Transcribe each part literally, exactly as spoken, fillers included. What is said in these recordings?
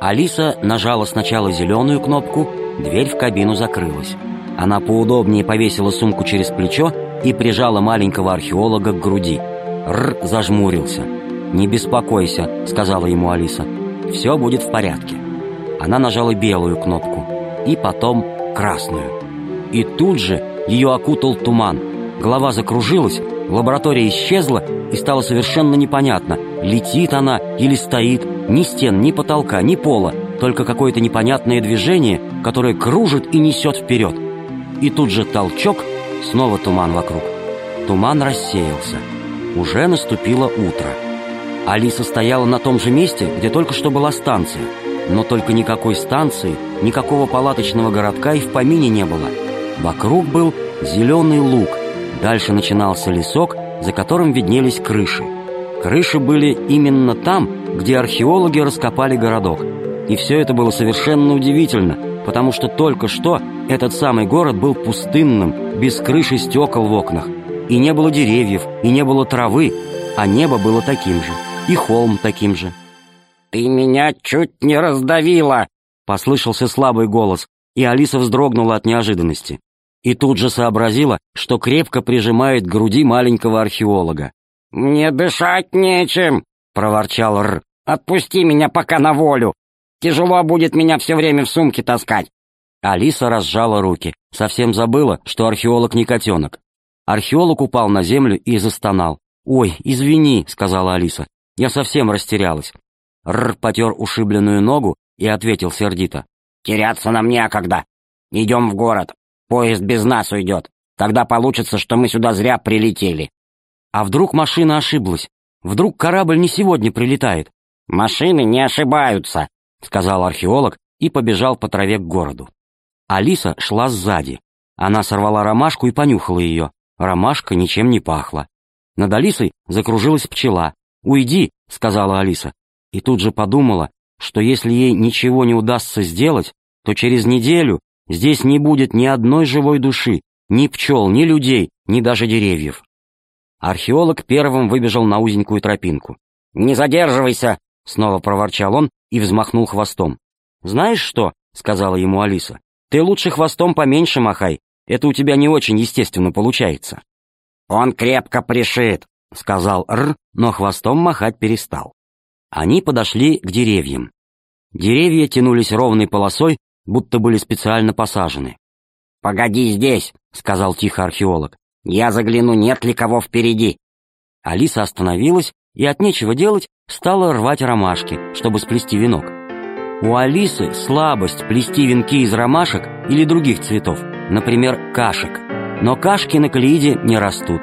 Алиса нажала сначала зеленую кнопку, дверь в кабину закрылась. Она поудобнее повесила сумку через плечо и прижала маленького археолога к груди. Р зажмурился. «Не беспокойся», — сказала ему Алиса. «Все будет в порядке». Она нажала белую кнопку и потом красную. И тут же ее окутал туман. Голова закружилась, лаборатория исчезла, и стало совершенно непонятно, летит она или стоит. Ни стен, ни потолка, ни пола, только какое-то непонятное движение, которое кружит и несет вперед. И тут же толчок, снова туман вокруг. Туман рассеялся. Уже наступило утро. Алиса стояла на том же месте, где только что была станция. Но только никакой станции, никакого палаточного городка и в помине не было. Вокруг был зеленый луг. Дальше начинался лесок, за которым виднелись крыши. Крыши были именно там, где археологи раскопали городок. И все это было совершенно удивительно, потому что только что этот самый город был пустынным, без крыши стекол в окнах. И не было деревьев, и не было травы, а небо было таким же, и холм таким же. «Ты меня чуть не раздавила!» — послышался слабый голос, и Алиса вздрогнула от неожиданности. И тут же сообразила, что крепко прижимает к груди маленького археолога. «Мне дышать нечем!» — проворчал Р. «Отпусти меня пока на волю! Тяжело будет меня все время в сумке таскать!» Алиса разжала руки, совсем забыла, что археолог не котенок. Археолог упал на землю и застонал. «Ой, извини», — сказала Алиса, — «я совсем растерялась». Р потер ушибленную ногу и ответил сердито. «Теряться нам некогда. Идем в город. Поезд без нас уйдет. Тогда получится, что мы сюда зря прилетели». «А вдруг машина ошиблась? Вдруг корабль не сегодня прилетает?» «Машины не ошибаются», — сказал археолог и побежал по траве к городу. Алиса шла сзади. Она сорвала ромашку и понюхала ее. Ромашка ничем не пахла. Над Алисой закружилась пчела. «Уйди», — сказала Алиса. И тут же подумала, что если ей ничего не удастся сделать, то через неделю здесь не будет ни одной живой души, ни пчел, ни людей, ни даже деревьев. Археолог первым выбежал на узенькую тропинку. «Не задерживайся!» — снова проворчал он и взмахнул хвостом. «Знаешь что?» — сказала ему Алиса. «Ты лучше хвостом поменьше махай. Это у тебя не очень естественно получается». «Он крепко пришит», — сказал Р, но хвостом махать перестал. Они подошли к деревьям. Деревья тянулись ровной полосой, будто были специально посажены. «Погоди здесь», — сказал тихо археолог. «Я загляну, нет ли кого впереди». Алиса остановилась и от нечего делать стала рвать ромашки, чтобы сплести венок. У Алисы слабость плести венки из ромашек или других цветов, например, кашек. Но кашки на Колеиде не растут.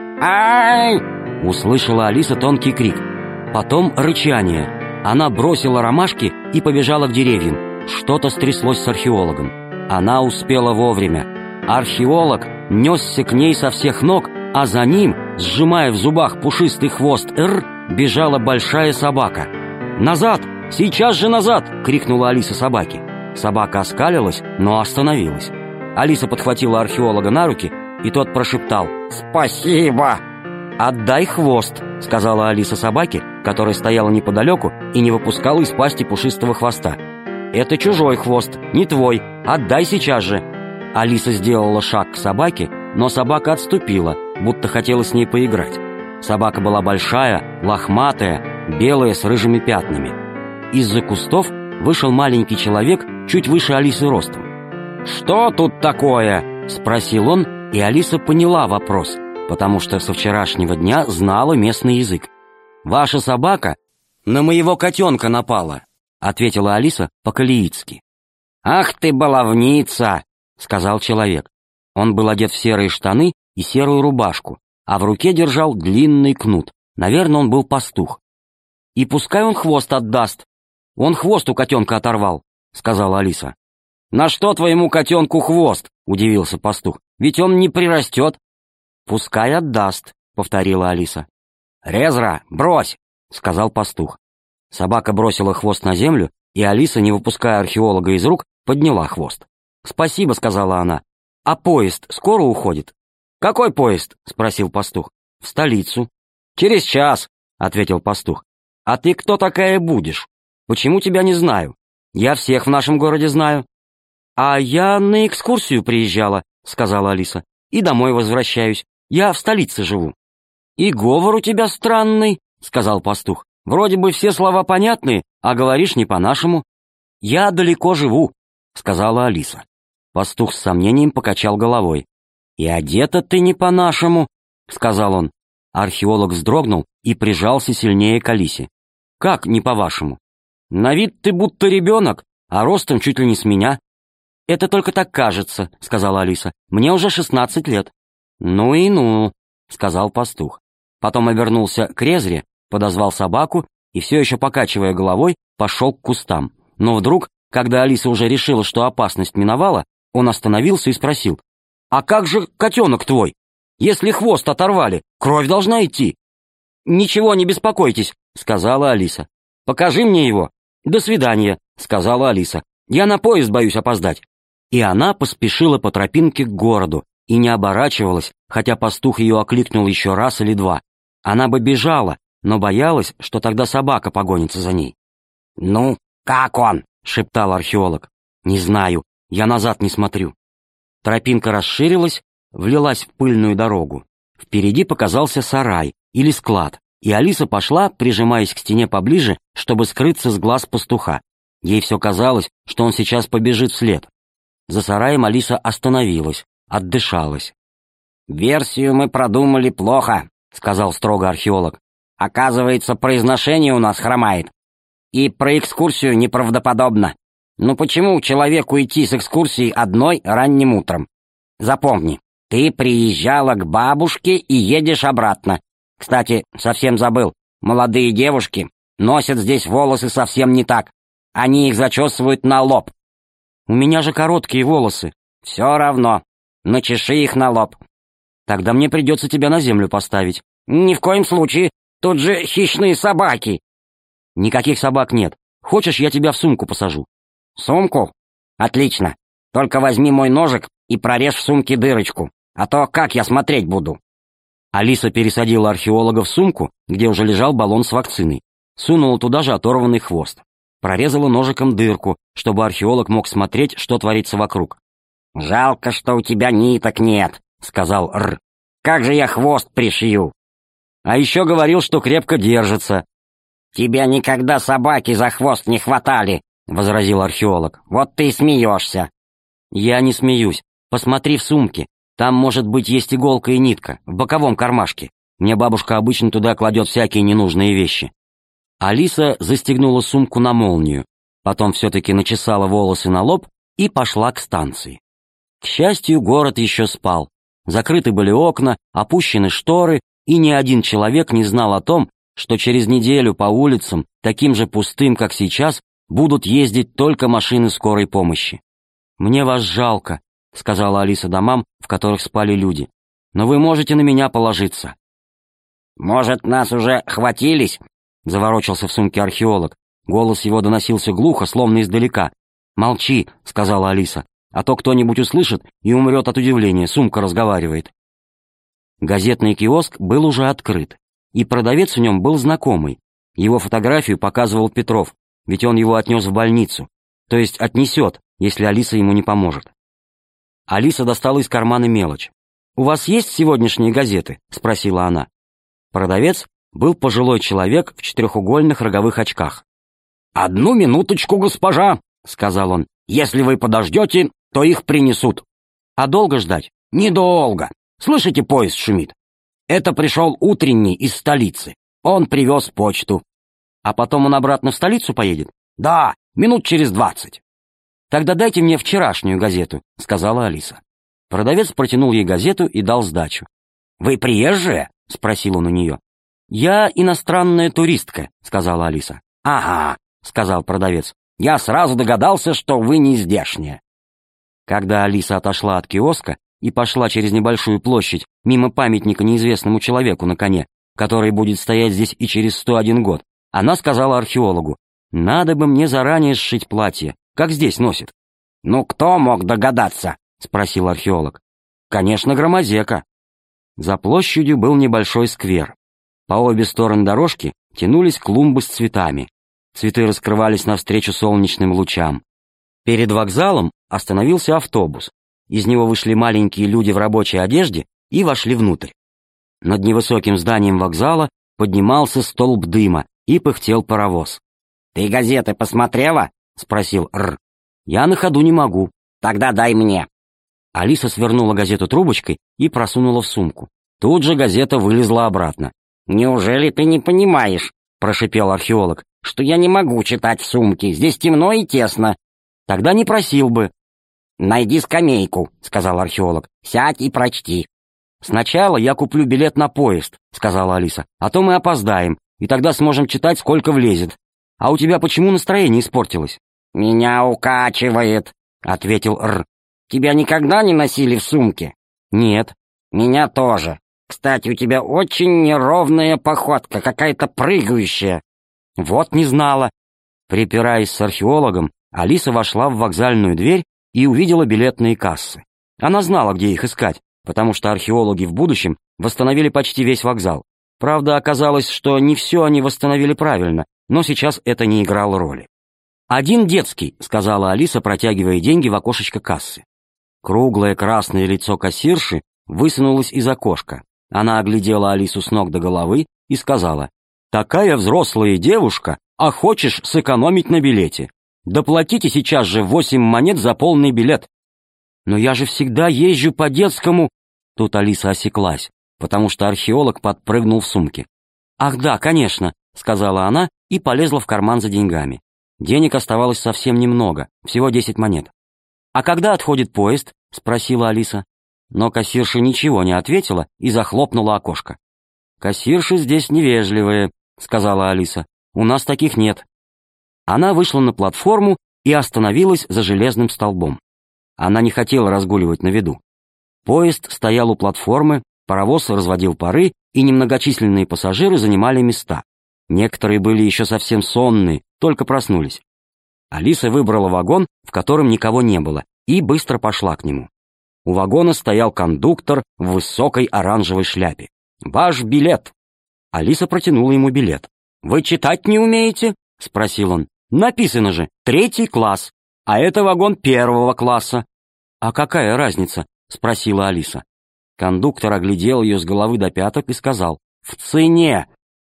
«Ай!» — услышала Алиса тонкий крик. Потом рычание. Она бросила ромашки и побежала к деревьям. Что-то стряслось с археологом. Она успела вовремя. Археолог несся к ней со всех ног, а за ним, сжимая в зубах пушистый хвост Р, бежала большая собака. «Назад! Сейчас же назад!» — крикнула Алиса собаке. Собака оскалилась, но остановилась. Алиса подхватила археолога на руки, и тот прошептал: «Спасибо!» «Отдай хвост», — сказала Алиса собаке, которая стояла неподалеку и не выпускала из пасти пушистого хвоста. «Это чужой хвост, не твой. Отдай сейчас же». Алиса сделала шаг к собаке, но собака отступила, будто хотела с ней поиграть. Собака была большая, лохматая, белая с рыжими пятнами. Из-за кустов вышел маленький человек, чуть выше Алисы ростом. «Что тут такое?» — спросил он, и Алиса поняла вопрос, потому что со вчерашнего дня знала местный язык. «Ваша собака на моего котенка напала», — ответила Алиса по-калиитски. «Ах ты, баловница!» — сказал человек. Он был одет в серые штаны и серую рубашку, а в руке держал длинный кнут. Наверное, он был пастух. «И пускай он хвост отдаст. Он хвост у котенка оторвал», — сказала Алиса. «На что твоему котенку хвост?» — удивился пастух. «Ведь он не прирастет». «Пускай отдаст», — повторила Алиса. «Резра, брось!» — сказал пастух. Собака бросила хвост на землю, и Алиса, не выпуская археолога из рук, подняла хвост. «Спасибо», — сказала она. «А поезд скоро уходит?» «Какой поезд?» — спросил пастух. «В столицу». «Через час», — ответил пастух. «А ты кто такая будешь? Почему тебя не знаю? Я всех в нашем городе знаю». «А я на экскурсию приезжала», — сказала Алиса, — «и домой возвращаюсь. Я в столице живу». «И говор у тебя странный», — сказал пастух. «Вроде бы все слова понятные, а говоришь не по-нашему». «Я далеко живу», — сказала Алиса. Пастух с сомнением покачал головой. «И одета ты не по-нашему», — сказал он. Археолог вздрогнул и прижался сильнее к Алисе. «Как не по-вашему? На вид ты будто ребенок, а ростом чуть ли не с меня». «Это только так кажется», — сказала Алиса. «Мне уже шестнадцать лет». «Ну и ну», — сказал пастух. Потом обернулся к Резре, подозвал собаку и, все еще покачивая головой, пошел к кустам. Но вдруг, когда Алиса уже решила, что опасность миновала, он остановился и спросил: «А как же котенок твой? Если хвост оторвали, кровь должна идти». «Ничего, не беспокойтесь», — сказала Алиса. «Покажи мне его». «До свидания», — сказала Алиса. «Я на поезд боюсь опоздать». И она поспешила по тропинке к городу и не оборачивалась, хотя пастух ее окликнул еще раз или два. Она бы бежала, но боялась, что тогда собака погонится за ней. «Ну, как он?» — шептал археолог. «Не знаю, я назад не смотрю». Тропинка расширилась, влилась в пыльную дорогу. Впереди показался сарай или склад, и Алиса пошла, прижимаясь к стене поближе, чтобы скрыться с глаз пастуха. Ей все казалось, что он сейчас побежит вслед. За сараем Алиса остановилась, отдышалась. «Версию мы продумали плохо», — сказал строго археолог. «Оказывается, произношение у нас хромает. И про экскурсию неправдоподобно. Ну почему человеку идти с экскурсией одной ранним утром? Запомни, ты приезжала к бабушке и едешь обратно. Кстати, совсем забыл, молодые девушки носят здесь волосы совсем не так. Они их зачесывают на лоб». «У меня же короткие волосы». «Все равно. Начеши их на лоб». «Тогда мне придется тебя на землю поставить». «Ни в коем случае. Тут же хищные собаки». «Никаких собак нет. Хочешь, я тебя в сумку посажу?» «Сумку? Отлично. Только возьми мой ножик и прорежь в сумке дырочку, а то как я смотреть буду?» Алиса пересадила археолога в сумку, где уже лежал баллон с вакциной, сунула туда же оторванный хвост, прорезала ножиком дырку, чтобы археолог мог смотреть, что творится вокруг. «Жалко, что у тебя ниток нет», — сказал Р. «Как же я хвост пришью?» «А еще говорил, что крепко держится». «Тебя никогда собаки за хвост не хватали», — возразил археолог. «Вот ты и смеешься». «Я не смеюсь. Посмотри в сумке. Там, может быть, есть иголка и нитка, в боковом кармашке. Мне бабушка обычно туда кладет всякие ненужные вещи». Алиса застегнула сумку на молнию, потом все-таки начесала волосы на лоб и пошла к станции. К счастью, город еще спал. Закрыты были окна, опущены шторы, и ни один человек не знал о том, что через неделю по улицам, таким же пустым, как сейчас, будут ездить только машины скорой помощи. «Мне вас жалко», — сказала Алиса домам, в которых спали люди. «Но вы можете на меня положиться». «Может, нас уже хватились?» — заворочился в сумке археолог. Голос его доносился глухо, словно издалека. «Молчи», — сказала Алиса, — «а то кто-нибудь услышит и умрет от удивления, сумка разговаривает». Газетный киоск был уже открыт, и продавец в нем был знакомый. Его фотографию показывал Петров, ведь он его отнес в больницу, то есть отнесет, если Алиса ему не поможет. Алиса достала из кармана мелочь. «У вас есть сегодняшние газеты?» — спросила она. Продавец был пожилой человек в четырехугольных роговых очках. «Одну минуточку, госпожа», — сказал он. «Если вы подождете, то их принесут». «А долго ждать?» «Недолго. Слышите, поезд шумит? Это пришел утренний из столицы. Он привез почту». «А потом он обратно в столицу поедет?» «Да, минут через двадцать». «Тогда дайте мне вчерашнюю газету», — сказала Алиса. Продавец протянул ей газету и дал сдачу. «Вы приезжие?» — спросил он у нее. «Я иностранная туристка», — сказала Алиса. «Ага», — сказал продавец. «Я сразу догадался, что вы не здешняя». Когда Алиса отошла от киоска и пошла через небольшую площадь мимо памятника неизвестному человеку на коне, который будет стоять здесь и через сто один год, она сказала археологу: «Надо бы мне заранее сшить платье, как здесь носит». «Ну, кто мог догадаться?» — спросил археолог. «Конечно, Громозека». За площадью был небольшой сквер. По обе стороны дорожки тянулись клумбы с цветами. цветы раскрывались навстречу солнечным лучам. Перед вокзалом остановился автобус. Из него вышли маленькие люди в рабочей одежде и вошли внутрь. Над невысоким зданием вокзала поднимался столб дыма и пыхтел паровоз. «Ты газеты посмотрела?» — спросил Р. «Я на ходу не могу». «Тогда дай мне». Алиса свернула газету трубочкой и просунула в сумку. Тут же газета вылезла обратно. «Неужели ты не понимаешь?» — прошипел археолог. «Что я не могу читать в сумке, здесь темно и тесно». «Тогда не просил бы». «Найди скамейку», — сказал археолог. «Сядь и прочти». «Сначала я куплю билет на поезд», — сказала Алиса, «а то мы опоздаем, и тогда сможем читать, сколько влезет. А у тебя почему настроение испортилось?» «Меня укачивает», — ответил Р. «Тебя никогда не носили в сумке?» «Нет». «Меня тоже. Кстати, у тебя очень неровная походка, какая-то прыгающая». «Вот не знала». Припираясь с археологом, Алиса вошла в вокзальную дверь и увидела билетные кассы. Она знала, где их искать, потому что археологи в будущем восстановили почти весь вокзал. Правда, оказалось, что не все они восстановили правильно, но сейчас это не играло роли. «Один детский», — сказала Алиса, протягивая деньги в окошечко кассы. Круглое красное лицо кассирши высунулось из окошка. Она оглядела Алису с ног до головы и сказала: «Такая взрослая девушка, а хочешь сэкономить на билете? Доплатите сейчас же восемь монет за полный билет». «Но я же всегда езжу по детскому...» Тут Алиса осеклась, потому что археолог подпрыгнул в сумке. «Ах да, конечно», — сказала она и полезла в карман за деньгами. Денег оставалось совсем немного, всего десять монет. «А когда отходит поезд?» — спросила Алиса. Но кассирша ничего не ответила и захлопнула окошко. «Кассирши здесь невежливые», — сказала Алиса. «У нас таких нет». Она вышла на платформу и остановилась за железным столбом. Она не хотела разгуливать на виду. Поезд стоял у платформы, паровоз разводил пары, и немногочисленные пассажиры занимали места. Некоторые были еще совсем сонные, только проснулись. Алиса выбрала вагон, в котором никого не было, и быстро пошла к нему. У вагона стоял кондуктор в высокой оранжевой шляпе. «Ваш билет!» Алиса протянула ему билет. «Вы читать не умеете?» — спросил он. «Написано же, третий класс, а это вагон первого класса». «А какая разница?» — спросила Алиса. Кондуктор оглядел ее с головы до пяток и сказал: «В цене».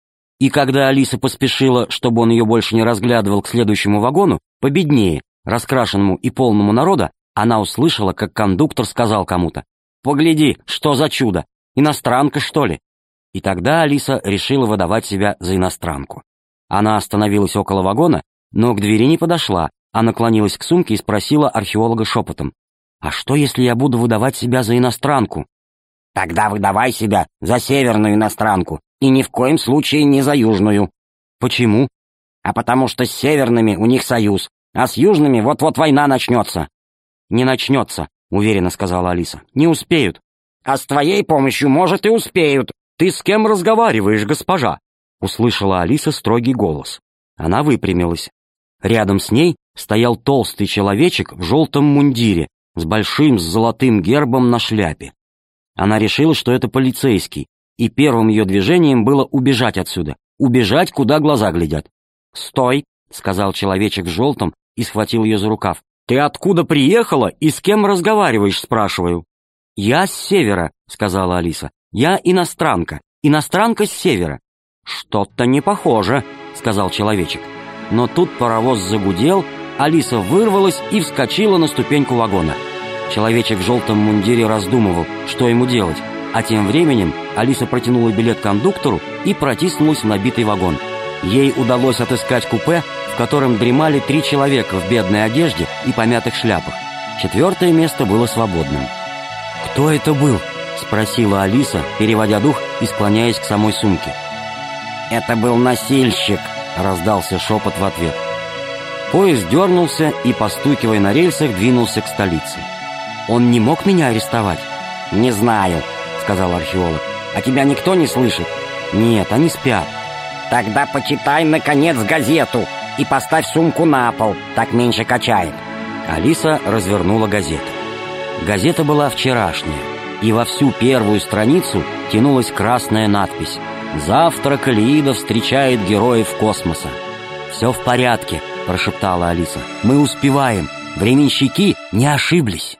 И когда Алиса поспешила, чтобы он ее больше не разглядывал, к следующему вагону, победнее, раскрашенному и полному народа, она услышала, как кондуктор сказал кому-то: «Погляди, что за чудо! Иностранка, что ли?» И тогда Алиса решила выдавать себя за иностранку. Она остановилась около вагона, но к двери не подошла, а наклонилась к сумке и спросила археолога шепотом: «А что, если я буду выдавать себя за иностранку?» «Тогда выдавай себя за северную иностранку, и ни в коем случае не за южную». «Почему?» «А потому что с северными у них союз, а с южными вот-вот война начнется». «Не начнется», — уверенно сказала Алиса. «Не успеют». «А с твоей помощью, может, и успеют». «Ты с кем разговариваешь, госпожа?» — услышала Алиса строгий голос. Она выпрямилась. Рядом с ней стоял толстый человечек в желтом мундире с большим с золотым гербом на шляпе. Она решила, что это полицейский, и первым ее движением было убежать отсюда, убежать, куда глаза глядят. «Стой!» — сказал человечек в желтом и схватил ее за рукав. «Ты откуда приехала и с кем разговариваешь?» — спрашиваю. «Я с севера», — сказала Алиса. «Я иностранка, иностранка с севера». «Что-то не похоже», — сказал человечек. Но тут паровоз загудел, Алиса вырвалась и вскочила на ступеньку вагона. Человечек в желтом мундире раздумывал, что ему делать, а тем временем Алиса протянула билет кондуктору и протиснулась в набитый вагон. Ей удалось отыскать купе, в котором дремали три человека в бедной одежде и помятых шляпах. Четвертое место было свободным. «Кто это был?» — спросила Алиса, переводя дух и склоняясь к самой сумке. «Это был носильщик», — раздался шепот в ответ. Поезд дернулся и, постукивая на рельсах, двинулся к столице. «Он не мог меня арестовать?» «Не знаю», — сказал археолог. «А тебя никто не слышит?» «Нет, они спят». «Тогда почитай, наконец, газету и поставь сумку на пол, так меньше качает». Алиса развернула газету. Газета была вчерашняя, и во всю первую страницу тянулась красная надпись: «Завтра Калеида встречает героев космоса». «Все в порядке», — прошептала Алиса. «Мы успеваем. Временщики не ошиблись».